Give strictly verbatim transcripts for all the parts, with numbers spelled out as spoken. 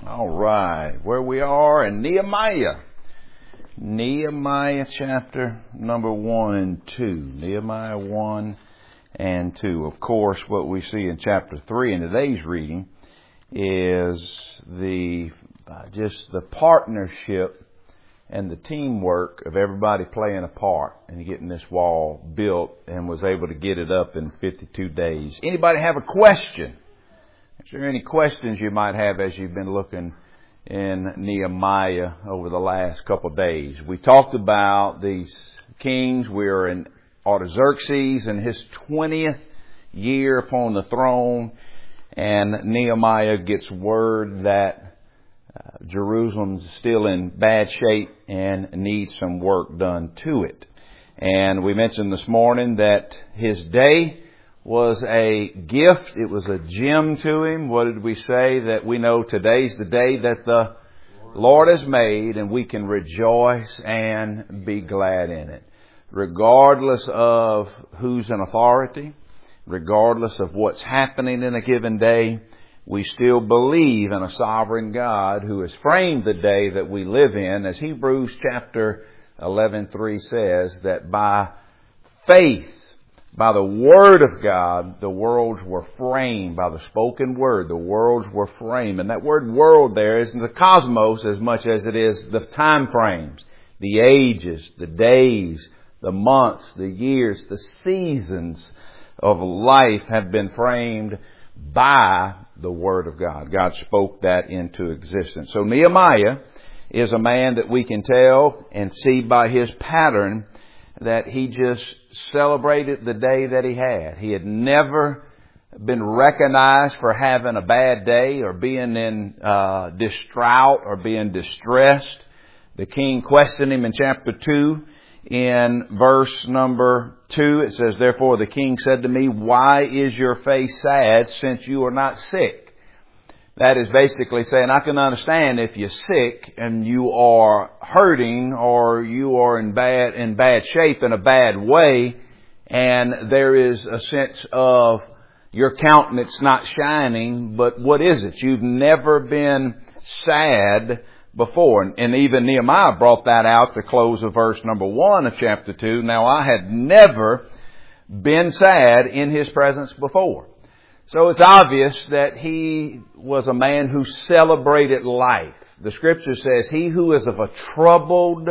All right, where we are in Nehemiah. Nehemiah chapter number one and two. Nehemiah one and two. Of course, what we see in chapter three in today's reading is the uh, just the partnership and the teamwork of everybody playing a part and getting this wall built, and was able to get it up in fifty-two days. Anybody have a question? Is there any questions you might have as you've been looking in Nehemiah over the last couple of days? We talked about these kings. We're in Artaxerxes in his twentieth year upon the throne, and Nehemiah gets word that uh, Jerusalem's still in bad shape and needs some work done to it. And we mentioned this morning that his day was a gift. It was a gem to him. What did we say? That we know today's the day that the Lord has made, and we can rejoice and be glad in it. Regardless of who's in authority, regardless of what's happening in a given day, we still believe in a sovereign God who has framed the day that we live in. As Hebrews chapter eleven three says, that by faith, by the Word of God, the worlds were framed. By the spoken Word, the worlds were framed. And that word world there isn't the cosmos as much as it is the time frames, the ages, the days, the months, the years, the seasons of life have been framed by the Word of God. God spoke that into existence. So Nehemiah is a man that we can tell and see by his pattern that he just celebrated the day that he had. He had never been recognized for having a bad day or being in uh, distraught or being distressed. The king questioned him in chapter two. In verse number two, it says, "Therefore the king said to me, why is your face sad, since you are not sick?" That is basically saying, I can understand if you're sick and you are hurting, or you are in bad, in bad shape in a bad way, and there is a sense of your countenance not shining. But what is it? You've never been sad before. And even Nehemiah brought that out to close of verse number one of chapter two. Now I had never been sad in his presence before. So it's obvious that he was a man who celebrated life. The scripture says, he who is of a troubled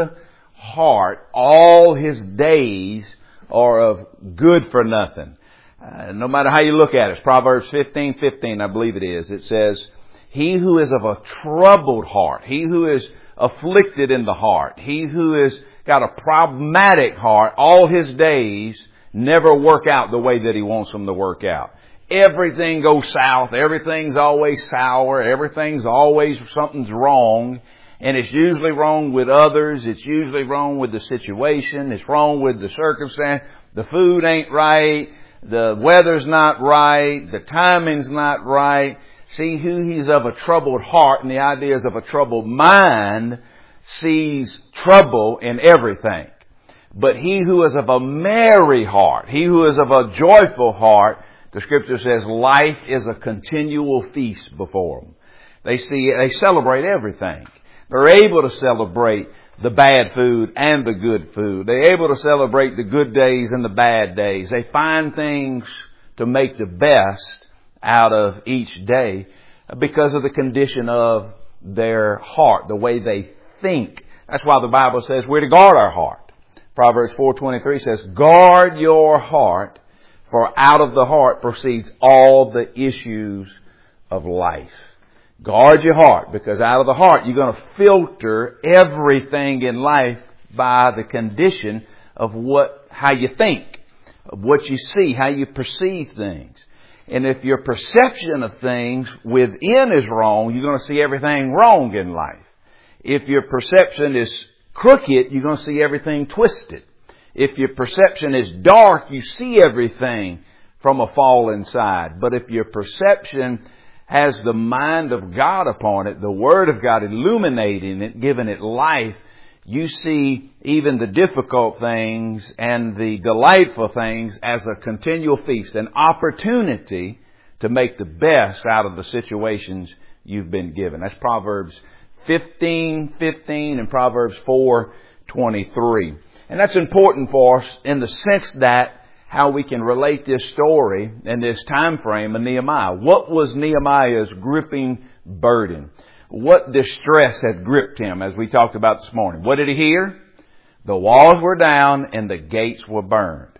heart, all his days are of good for nothing. Uh, no matter how you look at it. It's Proverbs fifteen fifteen, I believe it is. It says, he who is of a troubled heart, he who is afflicted in the heart, he who has got a problematic heart, all his days never work out the way that he wants them to work out. Everything goes south. Everything's always sour. Everything's always, something's wrong. And it's usually wrong with others. It's usually wrong with the situation. It's wrong with the circumstance. The food ain't right. The weather's not right. The timing's not right. See, who he's of a troubled heart, and the idea is of a troubled mind, sees trouble in everything. But he who is of a merry heart, he who is of a joyful heart, the scripture says life is a continual feast before them. They see, they celebrate everything. They're able to celebrate the bad food and the good food. They're able to celebrate the good days and the bad days. They find things to make the best out of each day because of the condition of their heart, the way they think. That's why the Bible says we're to guard our heart. Proverbs four twenty-three says, guard your heart, for out of the heart proceeds all the issues of life. Guard your heart, because out of the heart you're going to filter everything in life by the condition of what, how you think, of what you see, how you perceive things. And if your perception of things within is wrong, you're going to see everything wrong in life. If your perception is crooked, you're going to see everything twisted. If your perception is dark, you see everything from a fallen side. But if your perception has the mind of God upon it, the Word of God illuminating it, giving it life, you see even the difficult things and the delightful things as a continual feast, an opportunity to make the best out of the situations you've been given. That's Proverbs fifteen fifteen and Proverbs four twenty-three. And that's important for us in the sense that how we can relate this story and this time frame of Nehemiah. What was Nehemiah's gripping burden? What distress had gripped him, as we talked about this morning? What did he hear? The walls were down and the gates were burned.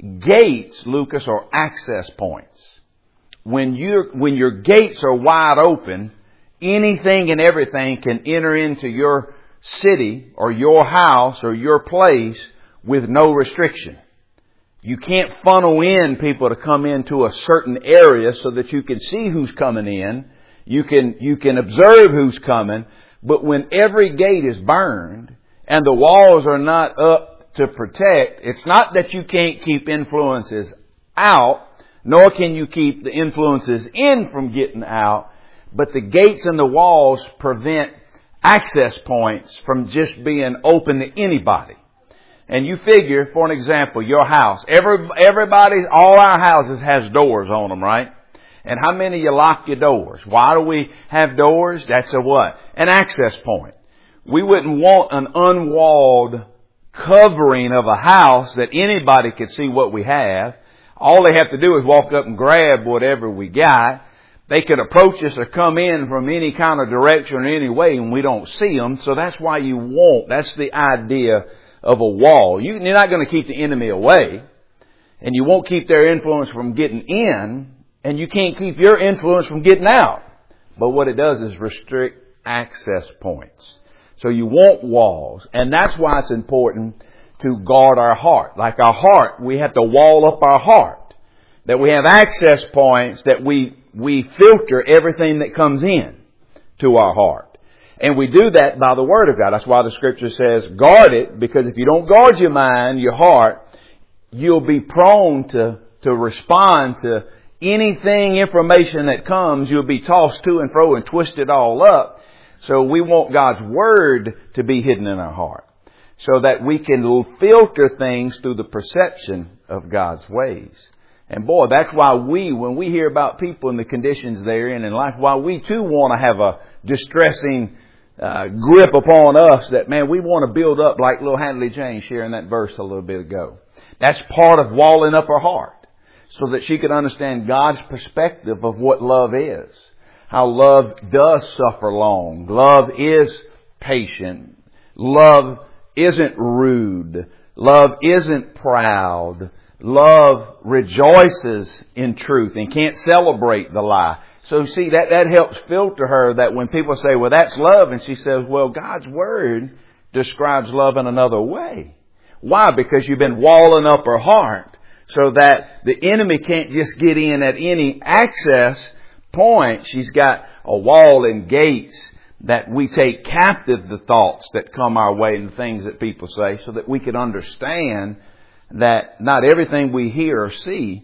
Gates, Lucas, are access points. When you when your gates are wide open, anything and everything can enter into your city or your house or your place with no restriction. You can't funnel in people to come into a certain area so that you can see who's coming in. You can, you can observe who's coming. But when every gate is burned and the walls are not up to protect, it's not that you can't keep influences out, nor can you keep the influences in from getting out, but the gates and the walls prevent access points from just being open to anybody. And you figure, for an example, your house. Every, everybody, all our houses has doors on them, right? And how many of you lock your doors? Why do we have doors? That's a what? An access point. We wouldn't want an unwalled covering of a house that anybody could see what we have. All they have to do is walk up and grab whatever we got. They could approach us or come in from any kind of direction or any way and we don't see them. So that's why you won't. That's the idea of a wall. You, you're not going to keep the enemy away, and you won't keep their influence from getting in, and you can't keep your influence from getting out. But what it does is restrict access points. So you want walls, and that's why it's important to guard our heart. Like our heart, we have to wall up our heart, that we have access points, that we we filter everything that comes in to our heart. And we do that by the Word of God. That's why the Scripture says, guard it, because if you don't guard your mind, your heart, you'll be prone to, to respond to anything, information that comes. You'll be tossed to and fro and twisted all up. So we want God's Word to be hidden in our heart, so that we can filter things through the perception of God's ways. And boy, that's why we, when we hear about people and the conditions they're in in life, why we too want to have a distressing Uh, grip upon us that, man, we want to build up like little Handley Jane sharing that verse a little bit ago. That's part of walling up her heart so that she could understand God's perspective of what love is. How love does suffer long. Love is patient. Love isn't rude. Love isn't proud. Love rejoices in truth and can't celebrate the lie. So see, that, that helps filter her, that when people say, well, that's love, and she says, well, God's Word describes love in another way. Why? Because you've been walling up her heart so that the enemy can't just get in at any access point. She's got a wall and gates that we take captive the thoughts that come our way and the things that people say, so that we can understand that not everything we hear or see,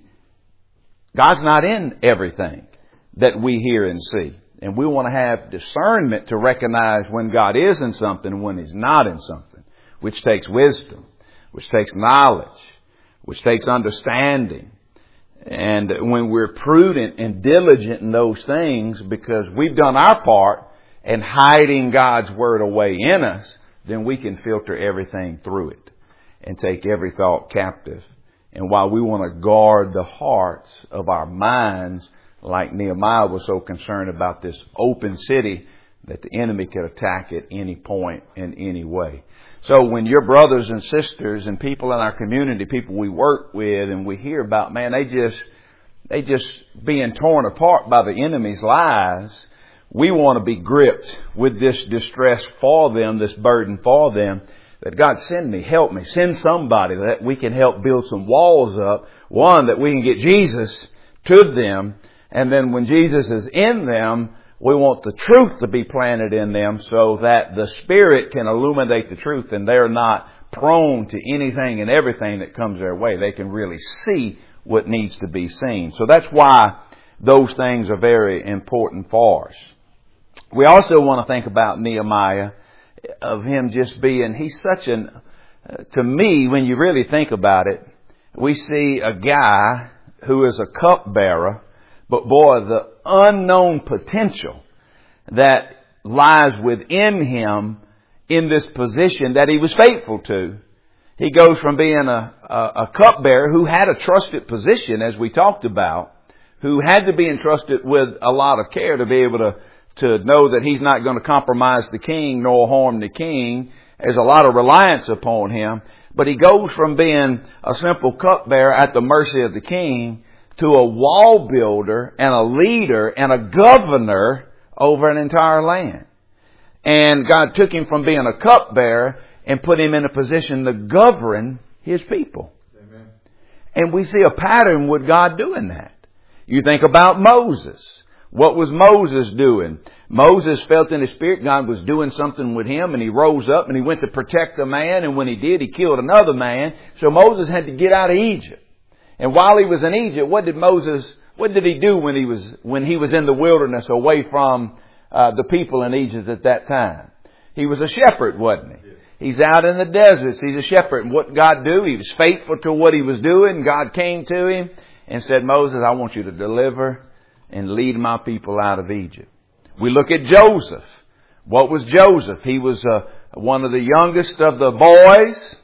God's not in everything that we hear and see. And we want to have discernment to recognize when God is in something and when He's not in something, which takes wisdom, which takes knowledge, which takes understanding. And when we're prudent and diligent in those things, because we've done our part in hiding God's Word away in us, then we can filter everything through it and take every thought captive. And while we want to guard the hearts of our minds, like Nehemiah was so concerned about this open city, that the enemy could attack at any point in any way. So when your brothers and sisters and people in our community, people we work with, and we hear about, man, they just, they just being torn apart by the enemy's lies, we want to be gripped with this distress for them, this burden for them, that God, send me, help me, send somebody that we can help build some walls up. One, that we can get Jesus to them. And then when Jesus is in them, we want the truth to be planted in them so that the Spirit can illuminate the truth and they're not prone to anything and everything that comes their way. They can really see what needs to be seen. So that's why those things are very important for us. We also want to think about Nehemiah, of him just being, he's such an, uh, to me, when you really think about it, we see a guy who is a cupbearer, But boy, the unknown potential that lies within him in this position that he was faithful to. He goes from being a, a, a cupbearer who had a trusted position, as we talked about, who had to be entrusted with a lot of care to be able to, to know that he's not going to compromise the king nor harm the king. There's a lot of reliance upon him. But he goes from being a simple cupbearer at the mercy of the king to a wall builder and a leader and a governor over an entire land. And God took him from being a cupbearer and put him in a position to govern his people. Amen. And we see a pattern with God doing that. You think about Moses. What was Moses doing? Moses felt in his spirit God was doing something with him, and he rose up and he went to protect a man, and when he did, he killed another man. So Moses had to get out of Egypt. And while he was in Egypt, what did Moses, what did he do when he was, when he was in the wilderness away from uh, the people in Egypt at that time? He was a shepherd, wasn't he? He's out in the deserts. He's a shepherd. And what did God do? He was faithful to what he was doing. God came to him and said, Moses, I want you to deliver and lead my people out of Egypt. We look at Joseph. What was Joseph? He was uh, one of the youngest of the boys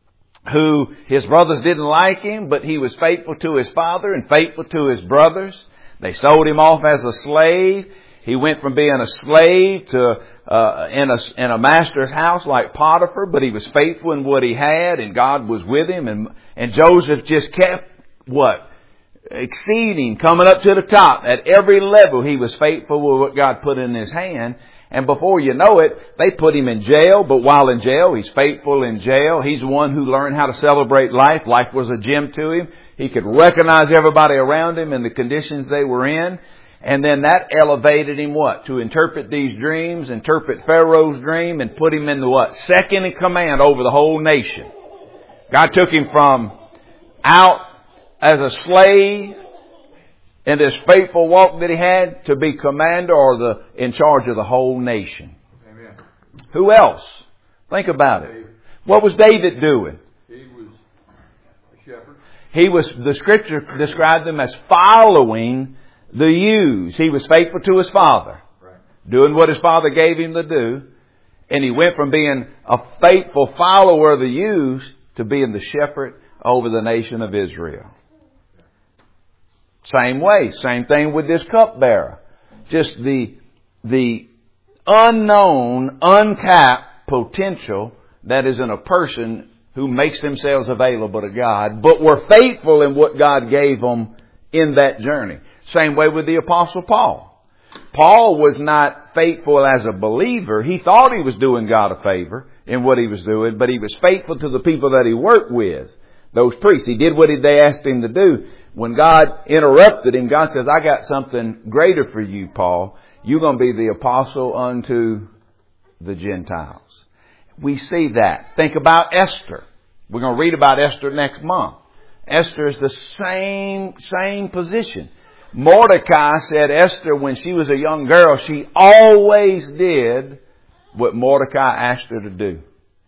who his brothers didn't like him, but he was faithful to his father and faithful to his brothers. They sold him off as a slave. He went from being a slave to uh, in a in a master's house like Potiphar, but he was faithful in what he had, and God was with him. And and Joseph just kept what? Exceeding, coming up to the top. At every level, he was faithful with what God put in his hand. And before you know it, they put him in jail. But while in jail, he's faithful in jail. He's the one who learned how to celebrate life. Life was a gem to him. He could recognize everybody around him and the conditions they were in. And then that elevated him what? To interpret these dreams, interpret Pharaoh's dream, and put him in the what? Second in command over the whole nation. God took him from out as a slave in this faithful walk that he had to be commander or the in charge of the whole nation. Amen. Who else? Think about it. David. What was David doing? He was a shepherd. He was, the scripture described him as following the ewes. He was faithful to his father, right, doing what his father gave him to do. And he went from being a faithful follower of the ewes to being the shepherd over the nation of Israel. Same way, same thing with this cupbearer. Just the, the unknown, untapped potential that is in a person who makes themselves available to God, but were faithful in what God gave them in that journey. Same way with the Apostle Paul. Paul was not faithful as a believer. He thought he was doing God a favor in what he was doing, but he was faithful to the people that he worked with, those priests. He did what they asked him to do. When God interrupted him, God says, I got something greater for you, Paul. You're going to be the apostle unto the Gentiles. We see that. Think about Esther. We're going to read about Esther next month. Esther is the same, same position. Mordecai said Esther, when she was a young girl, she always did what Mordecai asked her to do.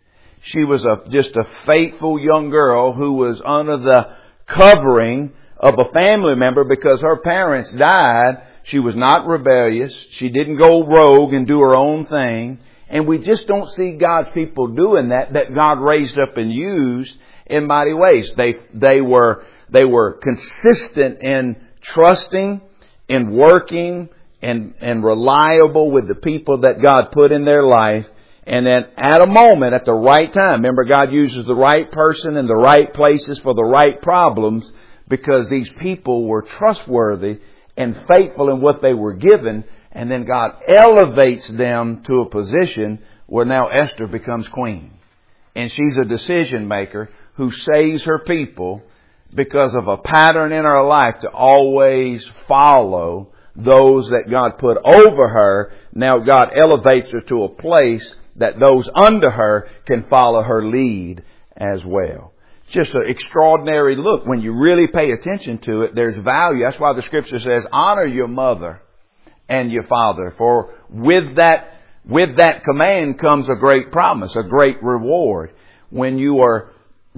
She was a, just a faithful young girl who was under the covering of a family member because her parents died. She was not rebellious. She didn't go rogue and do her own thing. And we just don't see God's people doing that, that God raised up and used in mighty ways. They, they were, they were consistent in trusting, in working, and, and reliable with the people that God put in their life. And then at a moment, at the right time, remember God uses the right person in the right places for the right problems, because these people were trustworthy and faithful in what they were given. And then God elevates them to a position where now Esther becomes queen. And she's a decision maker who saves her people because of a pattern in her life to always follow those that God put over her. Now God elevates her to a place that those under her can follow her lead as well. Just an extraordinary look. When you really pay attention to it, there's value. That's why the scripture says, honor your mother and your father. For with that, with that command comes a great promise, a great reward. When you are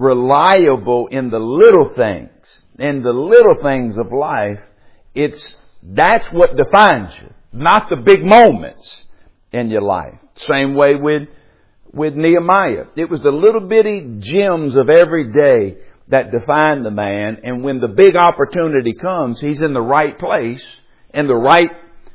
reliable in the little things, in the little things of life, it's That's what defines you, not the big moments in your life. Same way with, with Nehemiah. It was the little bitty gems of every day that defined the man. And when the big opportunity comes, he's in the right place, in the right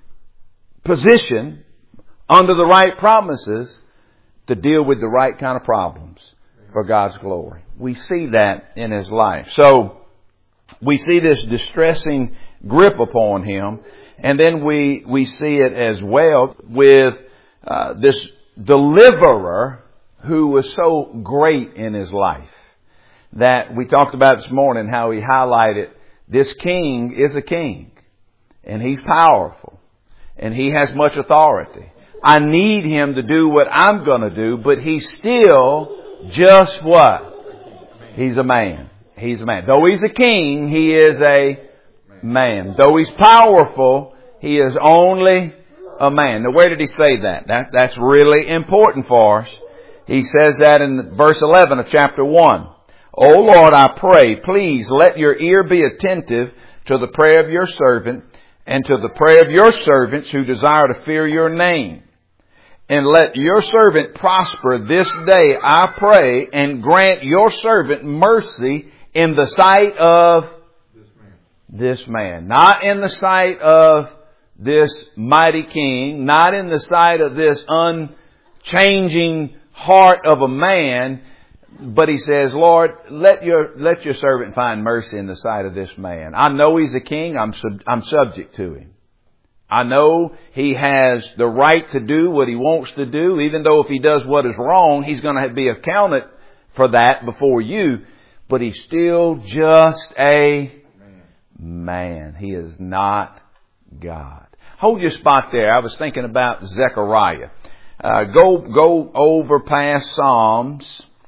position, under the right promises to deal with the right kind of problems for God's glory. We see that in his life. So we see this distressing grip upon him. And then we, we see it as well with uh, this deliverer who was so great in his life. That we talked about this morning, how he highlighted this king is a king. And he's powerful. And he has much authority. I need him to do what I'm going to do, but he's still just what? He's a man. He's a man. Though he's a king, he is a man. Though he's powerful, he is only a man. Now, where did he say that? that that's really important for us. He says that in verse eleven of chapter one. O Lord, I pray, please let your ear be attentive to the prayer of your servant and to the prayer of your servants who desire to fear your name. And let your servant prosper this day, I pray, and grant your servant mercy in the sight of This man. this man. Not in the sight of this mighty king, not in the sight of this unchanging heart of a man, but he says, Lord, let your let your servant find mercy in the sight of this man. I know he's a king. I'm sub, I'm subject to him. I know he has the right to do what he wants to do, even though if he does what is wrong, he's going to be accounted for that before you. But he's still just a man. man. He is not God. Hold your spot there. I was thinking about Zechariah. Uh, go go over past Psalms.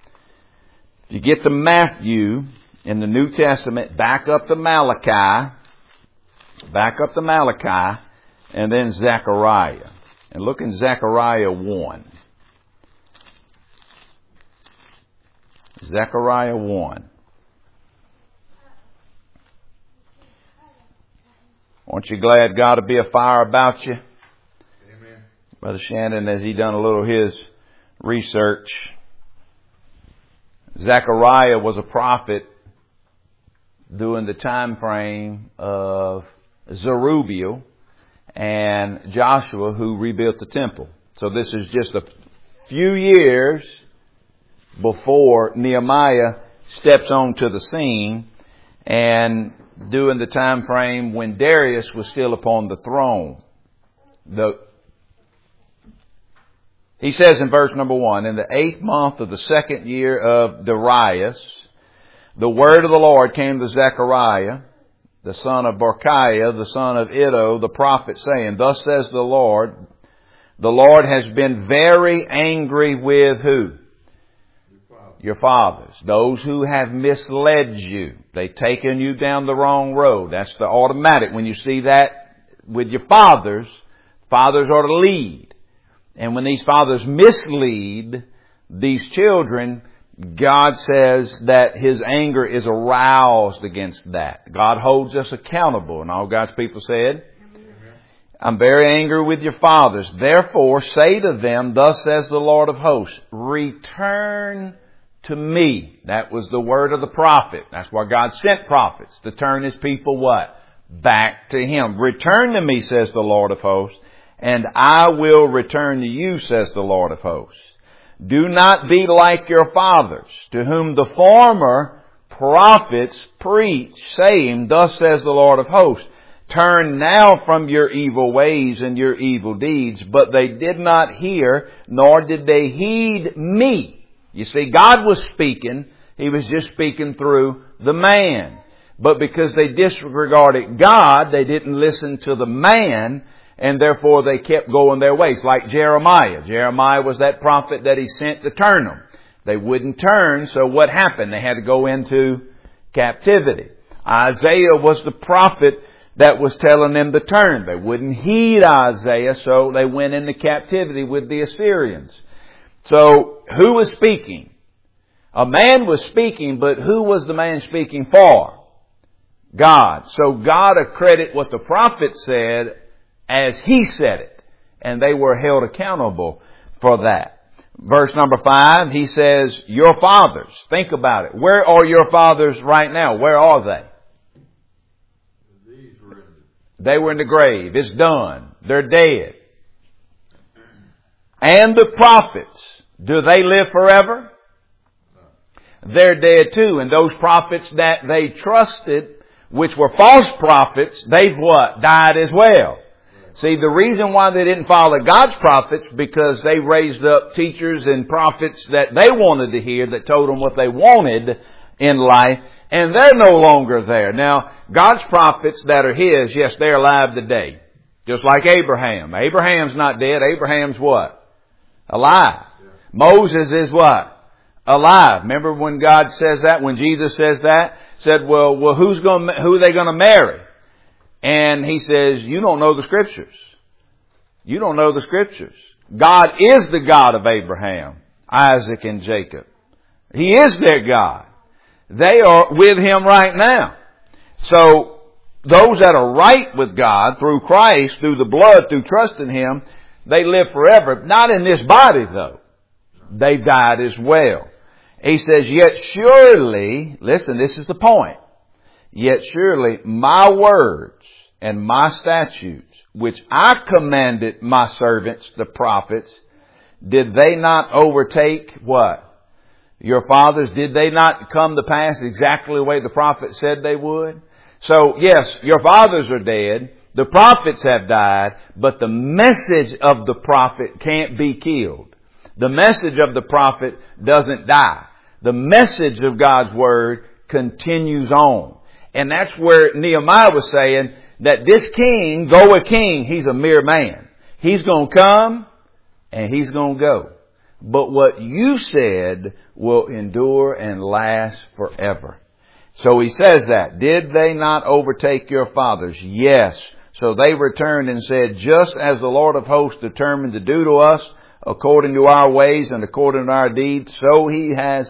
If you get to Matthew in the New Testament, back up to Malachi, back up to Malachi, and then Zechariah. And look in Zechariah one. Zechariah one. Aren't you glad God will be a fire about you? Amen. Brother Shannon, as he done a little of his research, Zechariah was a prophet during the time frame of Zerubbabel and Joshua, who rebuilt the temple. So this is just a few years before Nehemiah steps onto the scene, and during the time frame when Darius was still upon the throne. The He says in verse number one, in the eighth month of the second year of Darius, the word of the Lord came to Zechariah, the son of Berechiah, the son of Iddo, the prophet, saying, Thus says the Lord, the Lord has been very angry with who? Your fathers. Those who have misled you. They've taken you down the wrong road. That's the automatic. When you see that with your fathers, fathers are to lead. And when these fathers mislead these children, God says that His anger is aroused against that. God holds us accountable. And all God's people said, I'm very angry with your fathers. Therefore, say to them, Thus says the Lord of hosts, return to me. That was the word of the prophet. That's why God sent prophets, to turn His people what? Back to Him. Return to me, says the Lord of hosts, and I will return to you, says the Lord of hosts. Do not be like your fathers, to whom the former prophets preached, saying, Thus says the Lord of hosts, turn now from your evil ways and your evil deeds. But they did not hear, nor did they heed me. You see, God was speaking. He was just speaking through the man. But because they disregarded God, they didn't listen to the man, and therefore they kept going their ways. Like Jeremiah. Jeremiah was that prophet that He sent to turn them. They wouldn't turn, so what happened? They had to go into captivity. Isaiah was the prophet that was telling them to turn. They wouldn't heed Isaiah, so they went into captivity with the Assyrians. So, who was speaking? A man was speaking, but who was the man speaking for? God. So God accredited what the prophet said as he said it. And they were held accountable for that. Verse number five, he says, your fathers. Think about it. Where are your fathers right now? Where are they? These were in the... They were in the grave. It's done. They're dead. And the prophets, do they live forever? No. They're dead too. And those prophets that they trusted, which were false prophets, they've what? Died as well. See, the reason why they didn't follow God's prophets, because they raised up teachers and prophets that they wanted to hear, that told them what they wanted in life, and they're no longer there. Now, God's prophets that are His, yes, they're alive today. Just like Abraham. Abraham's not dead. Abraham's what? Alive. Yeah. Moses is what? Alive. Remember when God says that, when Jesus says that? Said, well, well, who's going, who are they going to marry? And he says, you don't know the Scriptures. You don't know the Scriptures. God is the God of Abraham, Isaac, and Jacob. He is their God. They are with Him right now. So, those that are right with God through Christ, through the blood, through trust in Him, they live forever. Not in this body, though. They died as well. He says, yet surely, listen, this is the point. Yet surely my words and my statutes, which I commanded my servants, the prophets, did they not overtake what? Your fathers, did they not come to pass exactly the way the prophet said they would? So yes, your fathers are dead. The prophets have died, but the message of the prophet can't be killed. The message of the prophet doesn't die. The message of God's Word continues on. And that's where Nehemiah was saying that this king, though a king, he's a mere man. He's going to come and he's going to go. But what you said will endure and last forever. So he says that. Did they not overtake your fathers? Yes. So they returned and said, just as the Lord of hosts determined to do to us, according to our ways and according to our deeds, so He has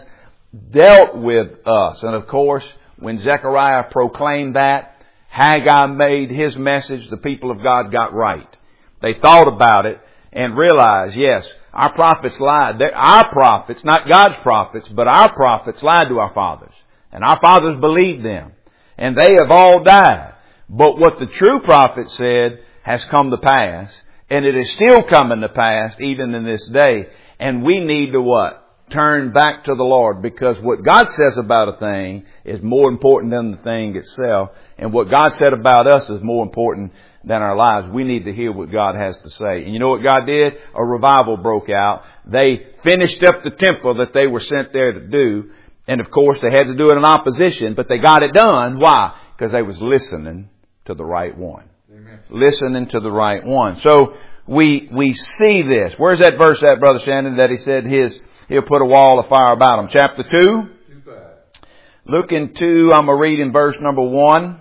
dealt with us. And of course, when Zechariah proclaimed that, Haggai made his message, the people of God got right. They thought about it and realized, yes, our prophets lied. They're our prophets, not God's prophets, but our prophets lied to our fathers. And our fathers believed them. And they have all died. But what the true prophet said has come to pass. And it is still coming to pass even in this day. And we need to what? Turn back to the Lord, because what God says about a thing is more important than the thing itself. And what God said about us is more important than our lives. We need to hear what God has to say. And you know what God did? A revival broke out. They finished up the temple that they were sent there to do. And of course they had to do it in opposition, but they got it done. Why? Because they was listening to the right one. Amen. Listening to the right one. So we, we see this. Where's that verse at, Brother Shannon, that he said his, He'll put a wall of fire about them? Chapter two. Too bad. Look into, I'm going to read in verse number one.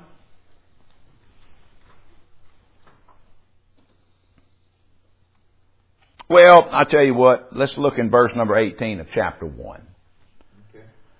Well, I'll tell you what. Let's look in verse number eighteen of chapter one. Okay.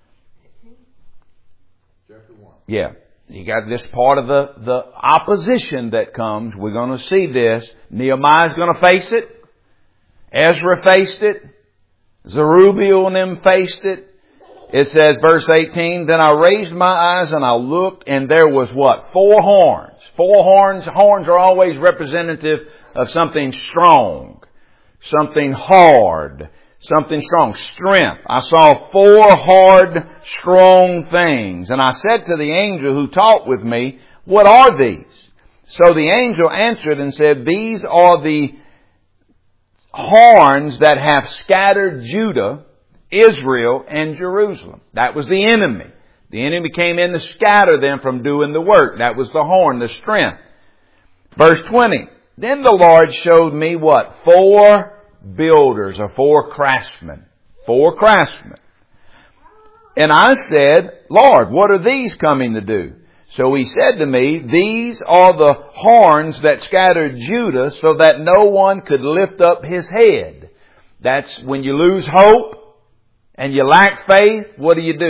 Chapter one. Yeah. You got this part of the, the opposition that comes. We're going to see this. Nehemiah's going to face it. Ezra faced it. Zerubbabel and them faced it. It says, verse eighteen, then I raised my eyes and I looked, and there was what? Four horns. Four horns. Horns are always representative of something strong, something hard, something strong. Strength. I saw four hard, strong things. And I said to the angel who talked with me, what are these? So the angel answered and said, these are the horns that have scattered Judah, Israel, and Jerusalem. That was the enemy. The enemy came in to scatter them from doing the work. That was the horn, the strength. Verse twenty. Then the Lord showed me what? Four builders or four craftsmen. Four craftsmen. And I said, Lord, what are these coming to do? So he said to me, these are the horns that scattered Judah so that no one could lift up his head. That's when you lose hope and you lack faith, what do you do?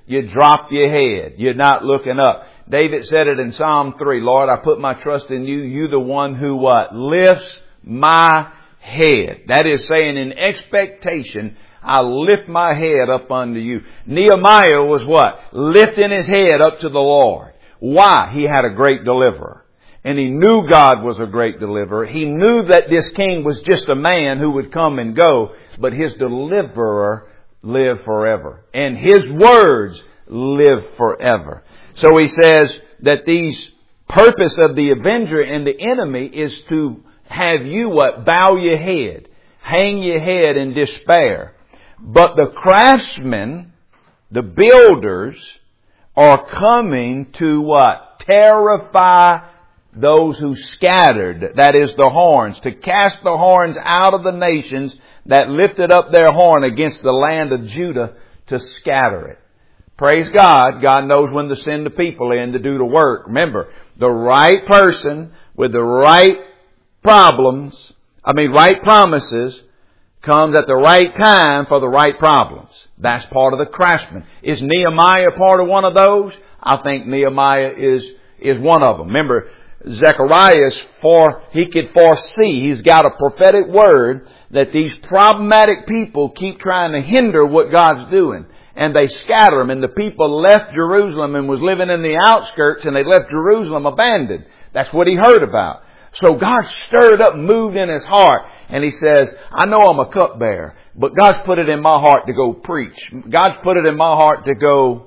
you drop your head. You're not looking up. David said it in Psalm three, Lord, I put my trust in you. You the one who what? Lifts my head. That is saying in expectation, I lift my head up unto you. Nehemiah was what? Lifting his head up to the Lord. Why? He had a great deliverer. And he knew God was a great deliverer. He knew that this king was just a man who would come and go, but his deliverer lived forever. And his words live forever. So he says that these purpose of the avenger and the enemy is to have you what? Bow your head. Hang your head in despair. But the craftsmen, the builders, are coming to what? Terrify those who scattered, that is the horns, to cast the horns out of the nations that lifted up their horn against the land of Judah, to scatter it. Praise God. God knows when to send the people in to do the work. Remember, the right person with the right problems, I mean right promises, comes at the right time for the right problems. That's part of the craftsman. Is Nehemiah part of one of those? I think Nehemiah is, is one of them. Remember, Zechariah, for, he could foresee, he's got a prophetic word that these problematic people keep trying to hinder what God's doing. And they scatter them, and the people left Jerusalem and was living in the outskirts, and they left Jerusalem abandoned. That's what he heard about. So God stirred up, moved in his heart, and he says, I know I'm a cupbearer, but God's put it in my heart to go preach. God's put it in my heart to go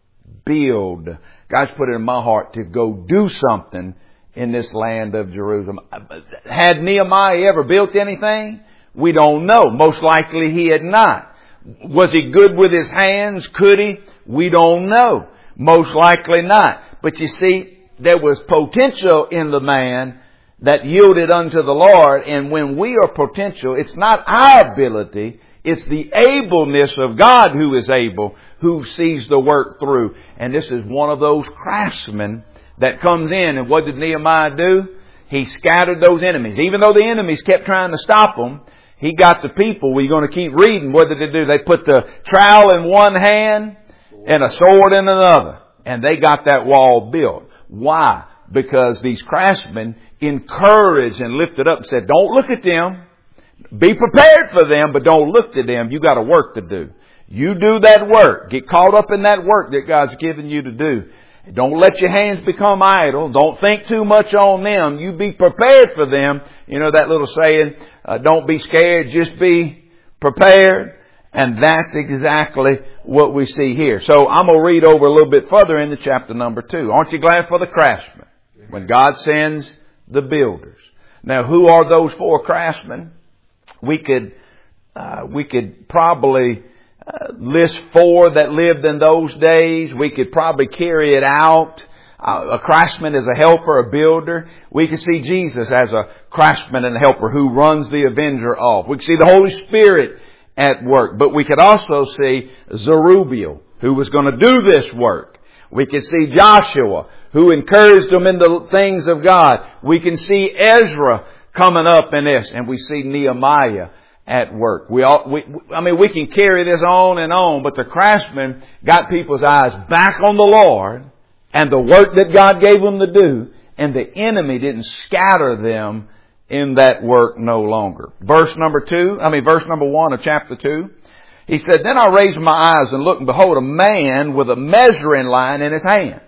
build. God's put it in my heart to go do something in this land of Jerusalem. Had Nehemiah ever built anything? We don't know. Most likely he had not. Was he good with his hands? Could he? We don't know. Most likely not. But you see, there was potential in the man that yielded unto the Lord. And when we are potential, it's not our ability, it's the ableness of God who is able, who sees the work through. And this is one of those craftsmen that comes in. And what did Nehemiah do? He scattered those enemies. Even though the enemies kept trying to stop them, he got the people. We're going to keep reading. What did they do? They put the trowel in one hand and a sword in another. And they got that wall built. Why? Because these craftsmen encouraged and lifted up and said, don't look at them. Be prepared for them, but don't look to them. You got a work to do. You do that work. Get caught up in that work that God's given you to do. Don't let your hands become idle. Don't think too much on them. You be prepared for them. You know that little saying, uh, don't be scared, just be prepared. And that's exactly what we see here. So I'm going to read over a little bit further into chapter number two. Aren't you glad for the craftsmen? When God sends the builders. Now, who are those four craftsmen? We could, uh, we could probably uh, list four that lived in those days. We could probably carry it out. Uh, a craftsman is a helper, a builder. We could see Jesus as a craftsman and a helper who runs the avenger off. We could see the Holy Spirit at work. But we could also see Zerubbabel, who was going to do this work. We could see Joshua, who encouraged them in the things of God. We can see Ezra coming up in this. And we see Nehemiah at work. We all, we, I mean, we can carry this on and on, but the craftsman got people's eyes back on the Lord and the work that God gave them to do, and the enemy didn't scatter them in that work no longer. Verse number two, I mean, verse number one of chapter two. He said, then I raised my eyes and looked, and behold, a man with a measuring line in his hand.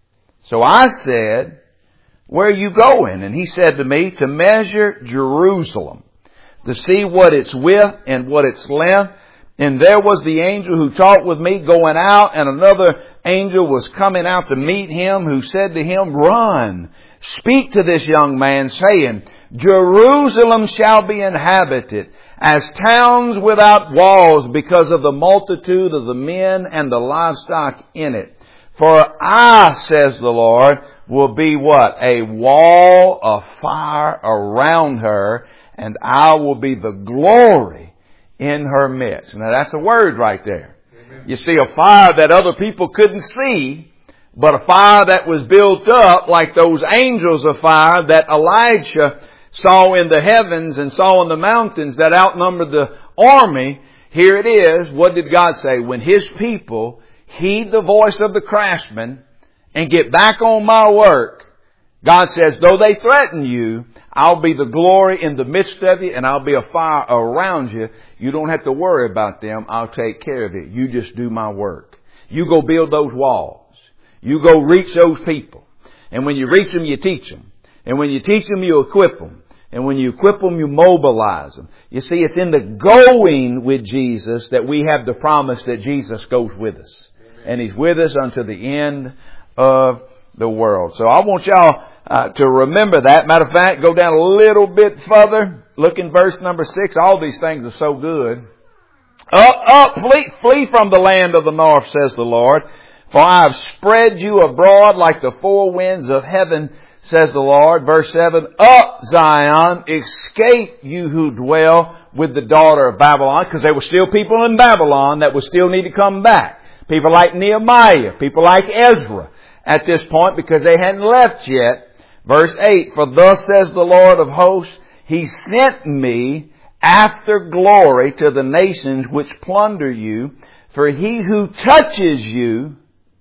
So I said, where are you going? And he said to me, to measure Jerusalem, to see what its width and what its length. And there was the angel who talked with me going out, and another angel was coming out to meet him, who said to him, run, speak to this young man, saying, Jerusalem shall be inhabited as towns without walls, because of the multitude of the men and the livestock in it. For I, says the Lord, will be what? A wall of fire around her, and I will be the glory in her midst. Now that's a word right there. Amen. You see, a fire that other people couldn't see, but a fire that was built up like those angels of fire that Elijah saw in the heavens and saw in the mountains that outnumbered the army. Here it is. What did God say? When His people heed the voice of the craftsman, and get back on my work, God says, though they threaten you, I'll be the glory in the midst of you, and I'll be a fire around you. You don't have to worry about them. I'll take care of it. You just do my work. You go build those walls. You go reach those people. And when you reach them, you teach them. And when you teach them, you equip them. And when you equip them, you mobilize them. You see, it's in the going with Jesus that we have the promise that Jesus goes with us. Amen. And He's with us unto the end of the world. So I want y'all uh, to remember that. Matter of fact, go down a little bit further. Look in verse number six. All these things are so good. Up, up, flee, flee from the land of the north, says the Lord. For I have spread you abroad like the four winds of heaven, says the Lord. Verse seven, up, Zion, escape you who dwell with the daughter of Babylon. Because there were still people in Babylon that would still need to come back. People like Nehemiah, people like Ezra at this point, because they hadn't left yet. Verse eight, for thus says the Lord of hosts, He sent me after glory to the nations which plunder you. For he who touches you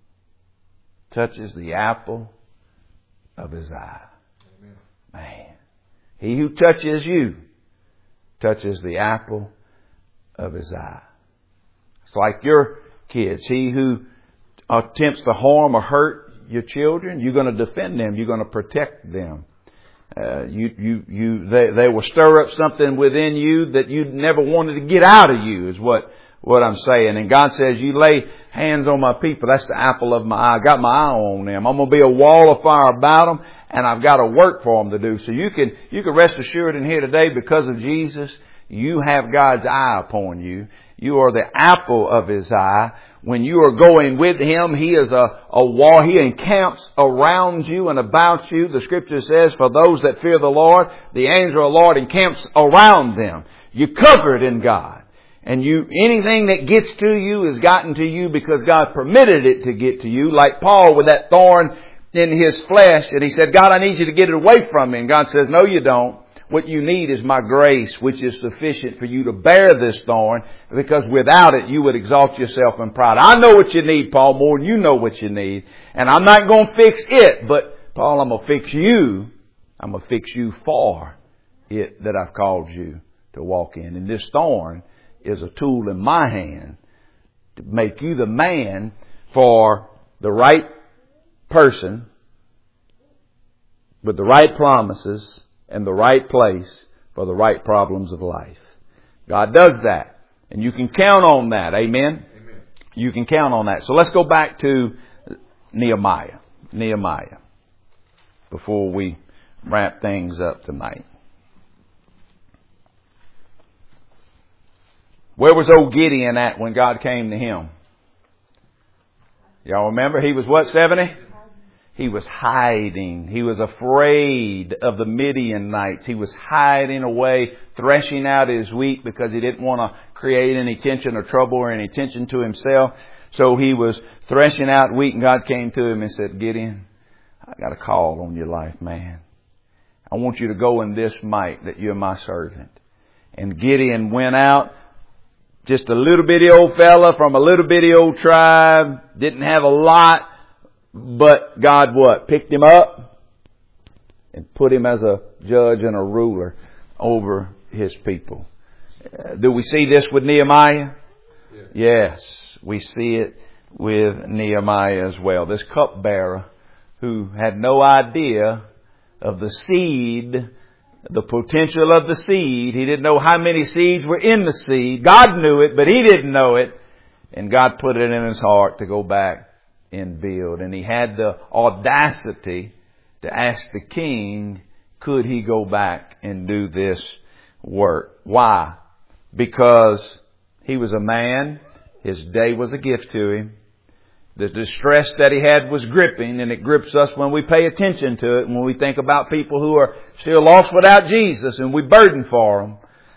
touches the apple of His eye. Amen. Man. He who touches you touches the apple of His eye. It's like your kids. He who attempts to harm or hurt your children, you're going to defend them. You're going to protect them. Uh, you, you, you, they, they will stir up something within you that you never wanted to get out of you, is what, what I'm saying. And God says, you lay hands on my people. That's the apple of my eye. I got my eye on them. I'm going to be a wall of fire about them, and I've got a work for them to do. So you can, you can rest assured in here today, because of Jesus, you have God's eye upon you. You are the apple of His eye. When you are going with Him, He is a, a wall. He encamps around you and about you. The Scripture says, for those that fear the Lord, the angel of the Lord encamps around them. You're covered in God. And you, anything that gets to you has gotten to you because God permitted it to get to you. Like Paul with that thorn in his flesh. And he said, God, I need you to get it away from me. And God says, no, you don't. What you need is my grace, which is sufficient for you to bear this thorn, because without it, you would exalt yourself in pride. I know what you need, Paul, more than you know what you need. And I'm not going to fix it, but Paul, I'm going to fix you. I'm going to fix you for it that I've called you to walk in. And this thorn is a tool in my hand to make you the man for the right person with the right promises and the right place for the right problems of life. God does that. And you can count on that. Amen? Amen. You can count on that. So let's go back to Nehemiah. Nehemiah. Before we wrap things up tonight. Where was old Gideon at when God came to him? Y'all remember? He was what, seventy? He was hiding. He was afraid of the Midianites. He was hiding away, threshing out his wheat because he didn't want to create any tension or trouble or any tension to himself. So he was threshing out wheat, and God came to him and said, Gideon, I got a call on your life, man. I want you to go in this might that you're my servant. And Gideon went out, just a little bitty old fella from a little bitty old tribe, didn't have a lot. But God what? Picked him up and put him as a judge and a ruler over His people. Uh, do we see this with Nehemiah? Yeah. Yes, we see it with Nehemiah as well. This cupbearer who had no idea of the seed, the potential of the seed. He didn't know how many seeds were in the seed. God knew it, but he didn't know it. And God put it in his heart to go back and build. And he had the audacity to ask the king, could he go back and do this work? Why? Because he was a man. His day was a gift to him. The distress that he had was gripping, and it grips us when we pay attention to it, when we think about people who are still lost without Jesus and we burden for them.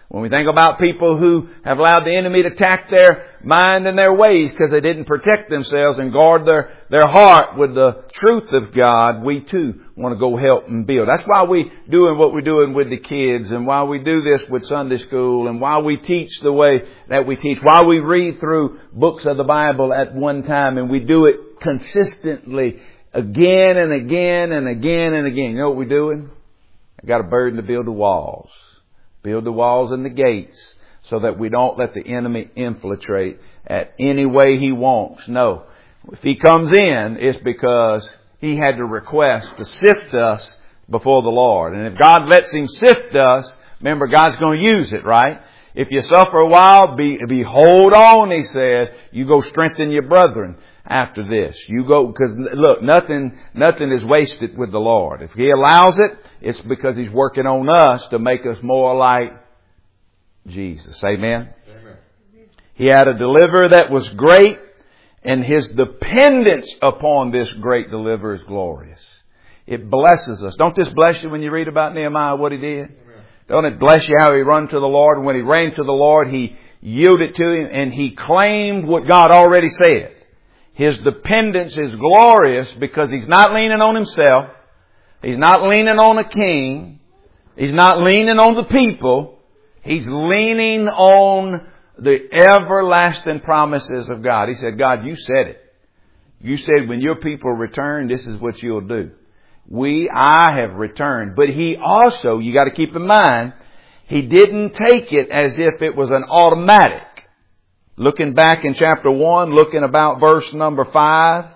When we think about people who have allowed the enemy to attack their mind and their ways because they didn't protect themselves and guard their, their heart with the truth of God, we too want to go help and build. That's why we doing what we're doing with the kids, and why we do this with Sunday school, and why we teach the way that we teach, why we read through books of the Bible at one time, and we do it consistently again and again and again and again. You know what we're doing? I got a burden to build the walls. Build the walls and the gates so that we don't let the enemy infiltrate at any way he wants. No. If he comes in, it's because he had to request to sift us before the Lord. And if God lets him sift us, remember, God's going to use it, right? If you suffer a while, be, be hold on, he said. You go strengthen your brethren after this. You go, because look, nothing, nothing is wasted with the Lord. If he allows it, it's because he's working on us to make us more like Jesus. Amen? Amen. He had a deliverer that was great, and his dependence upon this great deliverer is glorious. It blesses us. Don't this bless you when you read about Nehemiah, what he did? Amen. Don't it bless you how he ran to the Lord? And when he ran to the Lord, he yielded to him and he claimed what God already said. His dependence is glorious because he's not leaning on himself. He's not leaning on a king. He's not leaning on the people. He's leaning on the everlasting promises of God. He said, God, you said it. You said when your people return, this is what you'll do. We, I have returned. But he also, you got to keep in mind, he didn't take it as if it was an automatic. Looking back in chapter one, looking about verse number five,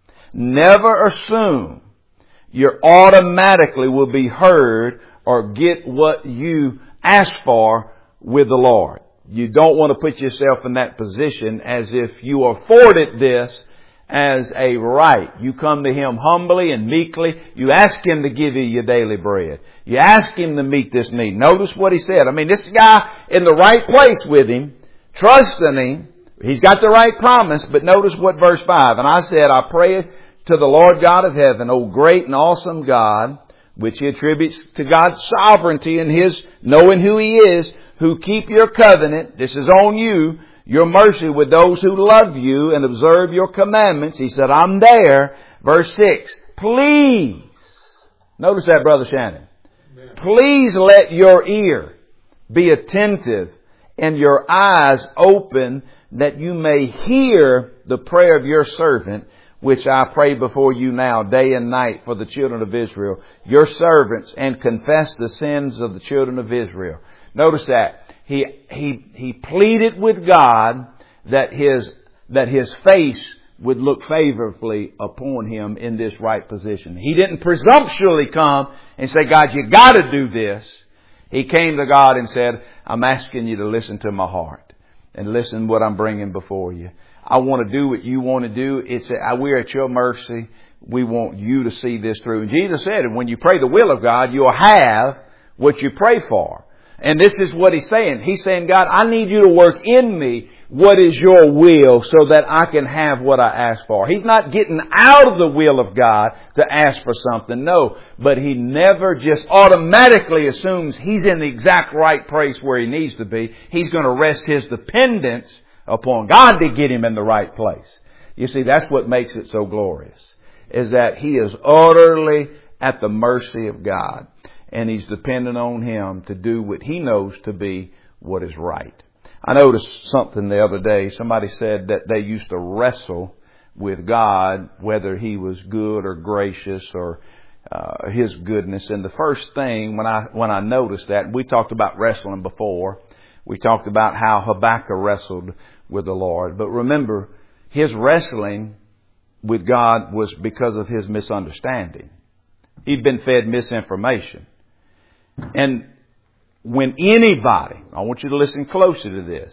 never assume you automatically will be heard or get what you ask for with the Lord. You don't want to put yourself in that position as if you afforded this as a right. You come to him humbly and meekly. You ask him to give you your daily bread. You ask him to meet this need. Notice what he said. I mean, this guy in the right place with him, trusting him. He's got the right promise, but notice what verse five. And I said, I pray to the Lord God of heaven, O great and awesome God, which he attributes to God's sovereignty and his knowing who he is, who keep your covenant. This is on you, your mercy with those who love you and observe your commandments. He said, I'm there. Verse six, please. Notice that, Brother Shannon. Amen. Please let your ear be attentive and your eyes open, that you may hear the prayer of your servant, which I pray before you now day and night for the children of Israel, your servants, and confess the sins of the children of Israel. Notice that. He, he, he pleaded with God that his, that his face would look favorably upon him in this right position. He didn't presumptuously come and say, God, you got to do this. He came to God and said, I'm asking you to listen to my heart and listen what I'm bringing before you. I want to do what you want to do. It's a, we're at your mercy. We want you to see this through. And Jesus said, when you pray the will of God, you'll have what you pray for. And this is what he's saying. He's saying, God, I need you to work in me what is your will so that I can have what I ask for. He's not getting out of the will of God to ask for something. No, but he never just automatically assumes he's in the exact right place where he needs to be. He's going to rest his dependence upon God to get him in the right place. You see, that's what makes it so glorious, is that he is utterly at the mercy of God. And he's dependent on him to do what he knows to be what is right. I noticed something the other day. Somebody said that they used to wrestle with God, whether he was good or gracious or uh, his goodness. And the first thing when I when I noticed that, we talked about wrestling before. We talked about how Habakkuk wrestled with the Lord. But remember, his wrestling with God was because of his misunderstanding. He'd been fed misinformation. And when anybody, I want you to listen closely to this,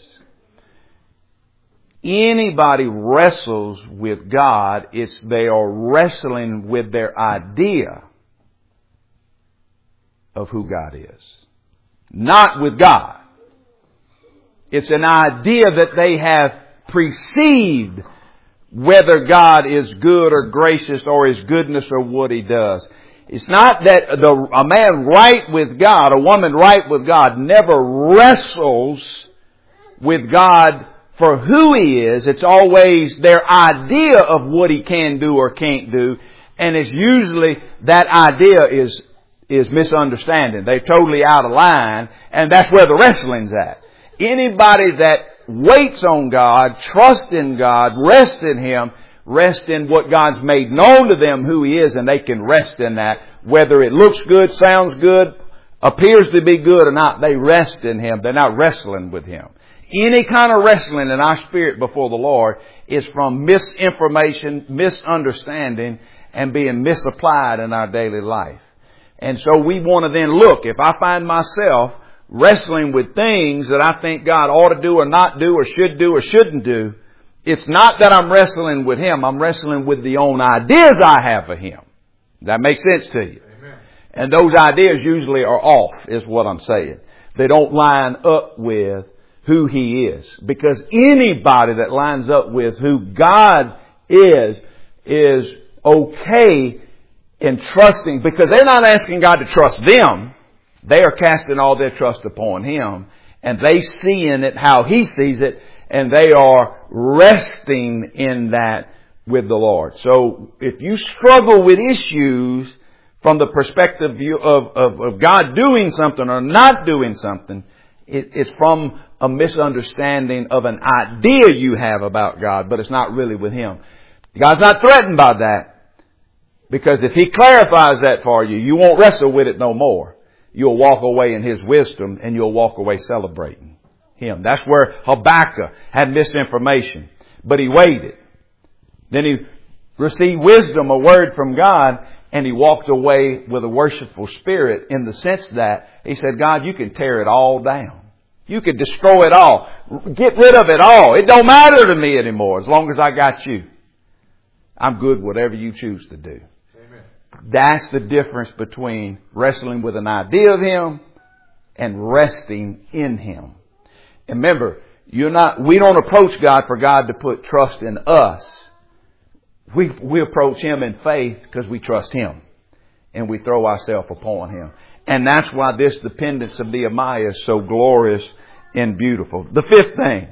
anybody wrestles with God, it's they are wrestling with their idea of who God is. Not with God. It's an idea that they have perceived whether God is good or gracious or his goodness or what he does. It's not that the, a man right with God, a woman right with God, never wrestles with God for who He is. It's always their idea of what He can do or can't do. And it's usually that idea is, is misunderstanding. They're totally out of line. And that's where the wrestling's at. Anybody that waits on God, trusts in God, rests in Him, rest in what God's made known to them who He is, and they can rest in that. Whether it looks good, sounds good, appears to be good or not, they rest in Him. They're not wrestling with Him. Any kind of wrestling in our spirit before the Lord is from misinformation, misunderstanding, and being misapplied in our daily life. And so we want to then look, if I find myself wrestling with things that I think God ought to do or not do or should do or shouldn't do, it's not that I'm wrestling with Him. I'm wrestling with the own ideas I have of Him. That makes sense to you? Amen. And those ideas usually are off, is what I'm saying. They don't line up with who He is. Because anybody that lines up with who God is, is okay in trusting. Because they're not asking God to trust them. They are casting all their trust upon Him. And they seeing it how He sees it. And they are resting in that with the Lord. So if you struggle with issues from the perspective of, of, of God doing something or not doing something, it, it's from a misunderstanding of an idea you have about God, but it's not really with Him. God's not threatened by that, because if He clarifies that for you, you won't wrestle with it no more. You'll walk away in His wisdom, and you'll walk away celebrating Him. That's where Habakkuk had misinformation. But he waited. Then he received wisdom, a word from God, and he walked away with a worshipful spirit, in the sense that he said, God, you can tear it all down. You can destroy it all. Get rid of it all. It don't matter to me anymore as long as I got you. I'm good whatever you choose to do. Amen. That's the difference between wrestling with an idea of Him and resting in Him. And remember, you're not, we don't approach God for God to put trust in us. We, we approach Him in faith because we trust Him. And we throw ourselves upon Him. And that's why this dependence of Nehemiah is so glorious and beautiful. The fifth thing,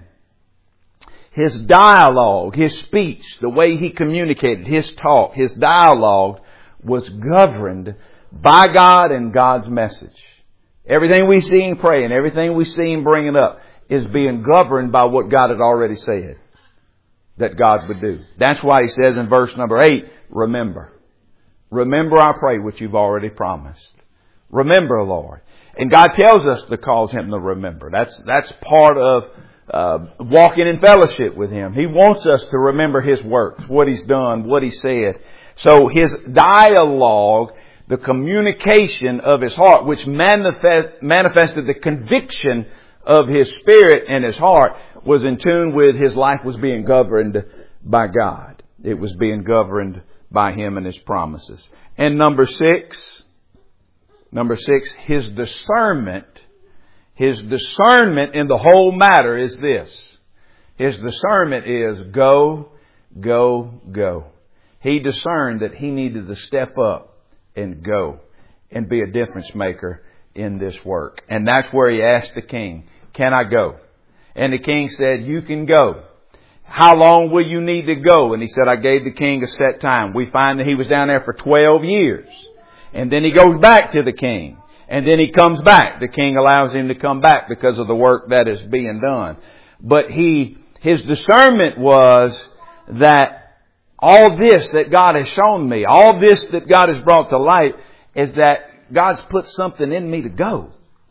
his dialogue, his speech, the way he communicated, his talk, his dialogue was governed by God and God's message. Everything we see him praying, everything we see him bringing up is being governed by what God had already said that God would do. That's why he says in verse number eight, remember. Remember, I pray, what you've already promised. Remember, Lord. And God tells us to cause Him to remember. That's, that's part of uh, walking in fellowship with Him. He wants us to remember His works, what He's done, what He said. So His dialogue, the communication of His heart, which manifest, manifested the conviction of His spirit and His heart, was in tune with His life was being governed by God. It was being governed by Him and His promises. And number six, number six, His discernment, His discernment in the whole matter is this. His discernment is go, go, go. He discerned that he needed to step up and go and be a difference maker in this work. And that's where he asked the king, can I go? And the king said, you can go. How long will you need to go? And he said, I gave the king a set time. We find that he was down there for twelve years. And then he goes back to the king. And then he comes back. The king allows him to come back because of the work that is being done. But he, his discernment was that all this that God has shown me, all this that God has brought to light, is that God's put something in me to go.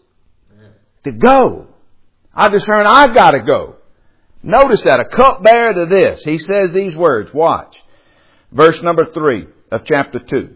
To go. I discern I've got to go. Notice that, a cupbearer to this. He says these words. Watch. Verse number three of chapter two.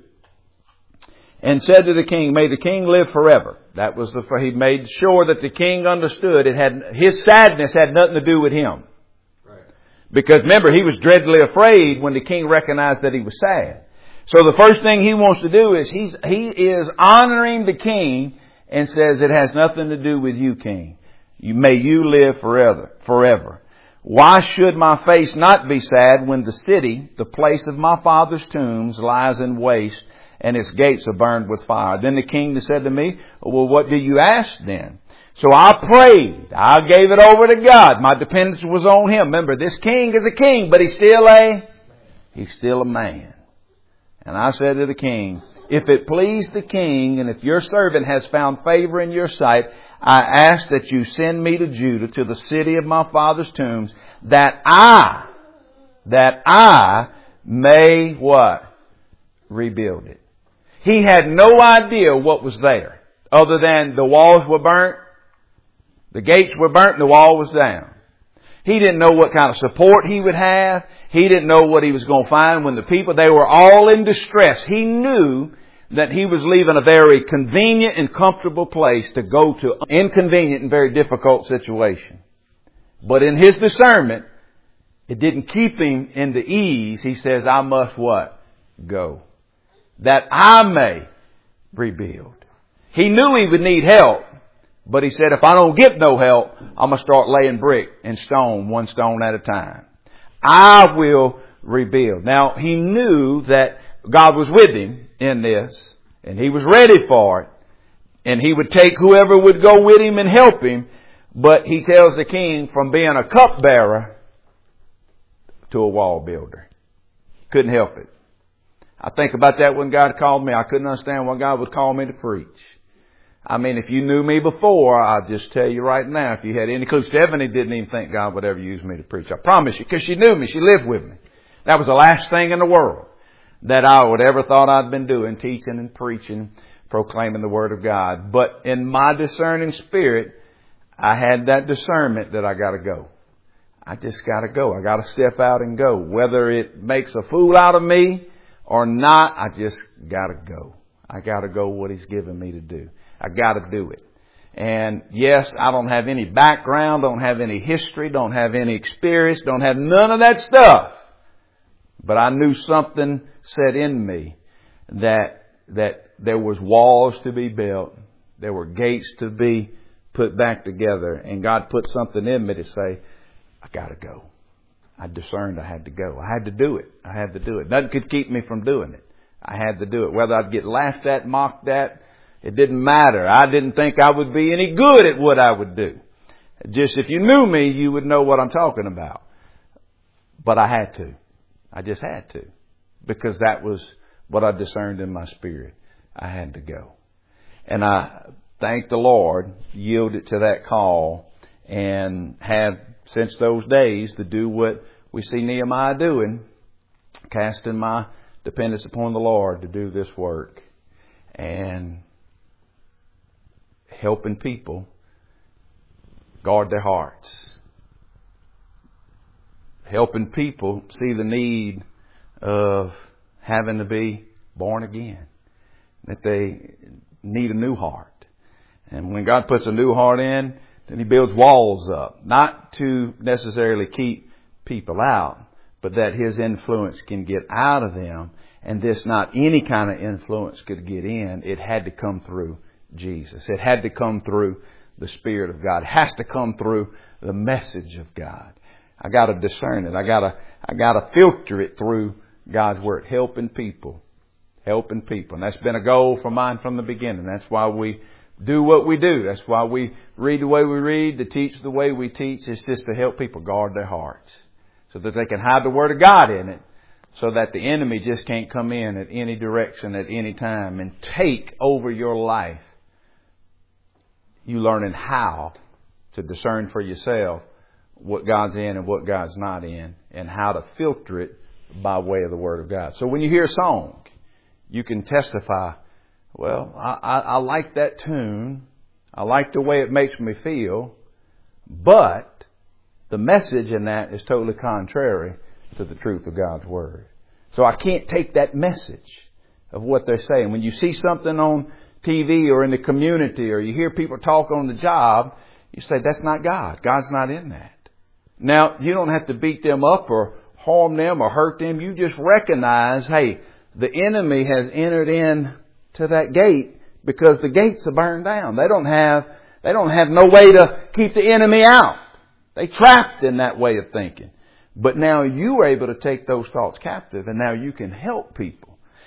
And said to the king, may the king live forever. That was the, he made sure that the king understood it had, his sadness had nothing to do with him. Right. Because remember, he was dreadfully afraid when the king recognized that he was sad. So the first thing he wants to do is he's, he is honoring the king and says it has nothing to do with you, king. You, may you live forever, forever. Why should my face not be sad when the city, the place of my father's tombs, lies in waste and its gates are burned with fire. Then the king said to me, well, what do you ask then? So I prayed. I gave it over to God. My dependence was on Him. Remember, this king is a king, but he's still a, he's still a man. And I said to the king, if it please the king, and if your servant has found favor in your sight, I ask that you send me to Judah, to the city of my father's tombs, that I, that I may what? Rebuild it. He had no idea what was there, other than the walls were burnt, the gates were burnt, and the wall was down. He didn't know what kind of support he would have. He didn't know what he was going to find when the people, they were all in distress. He knew that he was leaving a very convenient and comfortable place to go to an inconvenient and very difficult situation. But in his discernment, it didn't keep him in the ease. He says, I must what? Go. That I may rebuild. He knew he would need help. But he said, if I don't get no help, I'm going to start laying brick and stone, one stone at a time. I will rebuild. Now, he knew that God was with him in this, and he was ready for it. And he would take whoever would go with him and help him. But he tells the king, from being a cupbearer to a wall builder. Couldn't help it. I think about that when God called me. I couldn't understand why God would call me to preach. I mean, if you knew me before, I'll just tell you right now, if you had any clue, Stephanie didn't even think God would ever use me to preach. I promise you, because she knew me. She lived with me. That was the last thing in the world that I would ever thought I'd been doing, teaching and preaching, proclaiming the Word of God. But in my discerning spirit, I had that discernment that I got to go. I just got to go. I got to step out and go. Whether it makes a fool out of me or not, I just got to go. I got to go what He's given me to do. I got to do it. And yes, I don't have any background, don't have any history, don't have any experience, don't have none of that stuff. But I knew something said in me that, that there was walls to be built. There were gates to be put back together. And God put something in me to say, I got to go. I discerned I had to go. I had to do it. I had to do it. Nothing could keep me from doing it. I had to do it. Whether I'd get laughed at, mocked at, it didn't matter. I didn't think I would be any good at what I would do. Just if you knew me, you would know what I'm talking about. But I had to. I just had to. Because that was what I discerned in my spirit. I had to go. And I thank the Lord, yielded to that call, and have since those days to do what we see Nehemiah doing, casting my dependence upon the Lord to do this work. And helping people guard their hearts. Helping people see the need of having to be born again. That they need a new heart. And when God puts a new heart in, then He builds walls up. Not to necessarily keep people out, but that His influence can get out of them. And this not any kind of influence could get in. It had to come through Jesus. It had to come through the Spirit of God. It has to come through the message of God. I got to discern it. I got to, I got to filter it through God's Word. Helping people. Helping people. And that's been a goal for mine from the beginning. That's why we do what we do. That's why we read the way we read, to teach the way we teach. It's just to help people guard their hearts so that they can hide the Word of God in it, so that the enemy just can't come in at any direction at any time and take over your life. You learning how to discern for yourself what God's in and what God's not in, and how to filter it by way of the Word of God. So when you hear a song, you can testify, well, I, I, I like that tune. I like the way it makes me feel. But the message in that is totally contrary to the truth of God's Word. So I can't take that message of what they're saying. When you see something on T V or in the community, or you hear people talk on the job, you say, that's not God. God's not in that. Now, you don't have to beat them up or harm them or hurt them. You just recognize, hey, the enemy has entered in to that gate because the gates are burned down. They don't have, they don't have no way to keep the enemy out. They trapped in that way of thinking. But now you are able to take those thoughts captive, and now you can help people.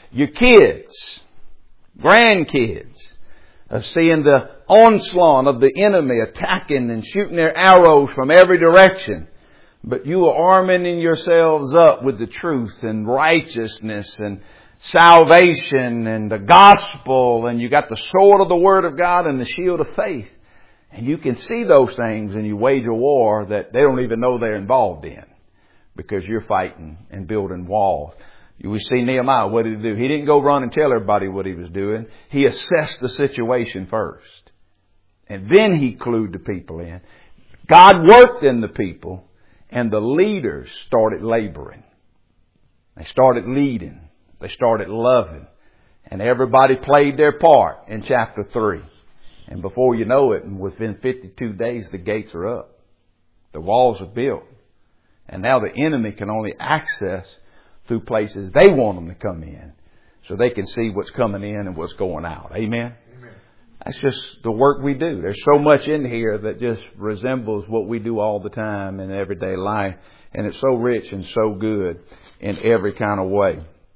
your kids, grandkids, of seeing the onslaught of the enemy attacking and shooting their arrows from every direction. But you are arming yourselves up with the truth and righteousness and salvation and the gospel, and you got the sword of the Word of God and the shield of faith. And you can see those things and you wage a war that they don't even know they're involved in, because you're fighting and building walls. We see Nehemiah, what did he do? He didn't go run and tell everybody what he was doing. He assessed the situation first. And then he clued the people in. God worked in the people, and the leaders started laboring. They started leading. They started loving. And everybody played their part in chapter three. And before you know it, within fifty-two days, the gates are up. The walls are built. And now the enemy can only access through places they want them to come in, so they can see what's coming in and what's going out. Amen? Amen. That's just the work we do. There's so much in here that just resembles what we do all the time in everyday life. And it's so rich and so good in every kind of way.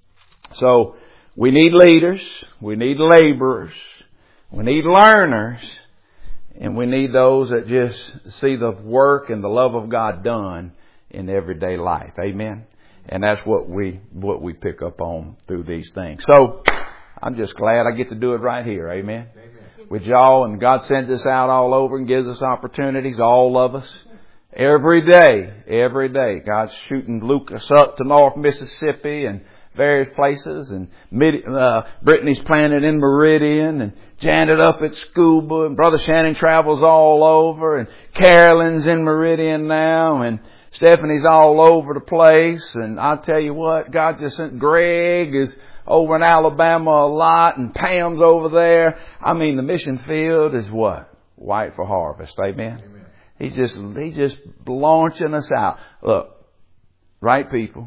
So we need leaders. We need laborers. We need learners. And we need those that just see the work and the love of God done in everyday life. Amen? And that's what we what we pick up on through these things. So I'm just glad I get to do it right here. Amen. Amen. With y'all, and God sends us out all over and gives us opportunities, all of us. Every day, every day. God's shooting Lucas up to North Mississippi and various places. And Mid, uh, Brittany's planted in Meridian, and Janet up at Scuba, and Brother Shannon travels all over, and Carolyn's in Meridian now, and Stephanie's all over the place. And I'll tell you what, God just sent Greg is over in Alabama a lot, and Pam's over there. I mean, the mission field is what? White for harvest. Amen. Amen. He's just, he's just launching us out. Look, right people,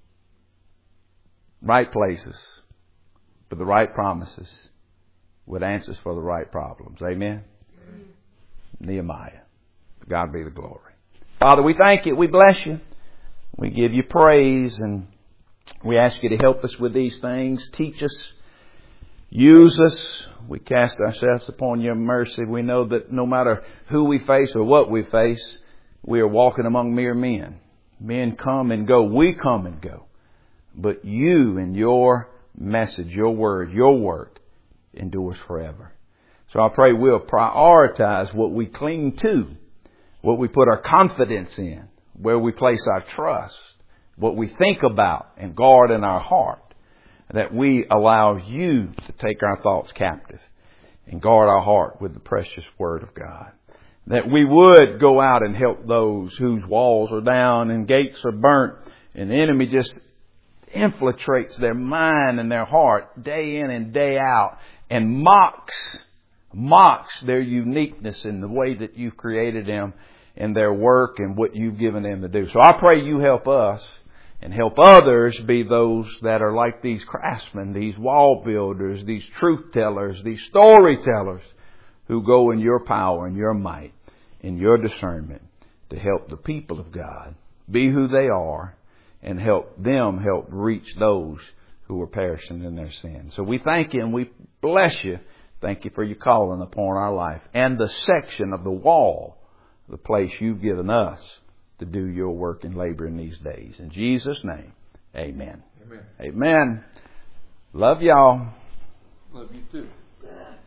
right places, for the right promises, with answers for the right problems. Amen. Amen. Nehemiah. God be the glory. Father, we thank you. We bless you. We give you praise, and we ask you to help us with these things. Teach us. Use us. We cast ourselves upon your mercy. We know that no matter who we face or what we face, we are walking among mere men. Men come and go. We come and go. But you and your message, your word, your work endures forever. So I pray we'll prioritize what we cling to, what we put our confidence in, where we place our trust, what we think about and guard in our heart, that we allow you to take our thoughts captive and guard our heart with the precious Word of God. That we would go out and help those whose walls are down and gates are burnt, and the enemy just infiltrates their mind and their heart day in and day out and mocks mocks their uniqueness in the way that you've created them in their work and what you've given them to do. So I pray you help us and help others be those that are like these craftsmen, these wall builders, these truth tellers, these storytellers who go in your power and your might, in your discernment, to help the people of God be who they are and help them help reach those who are perishing in their sin. So we thank you and we bless you. Thank you for your calling upon our life and the section of the wall, the place you've given us to do your work and labor in these days. In Jesus' name, amen. Amen. Amen. Love y'all. Love you too.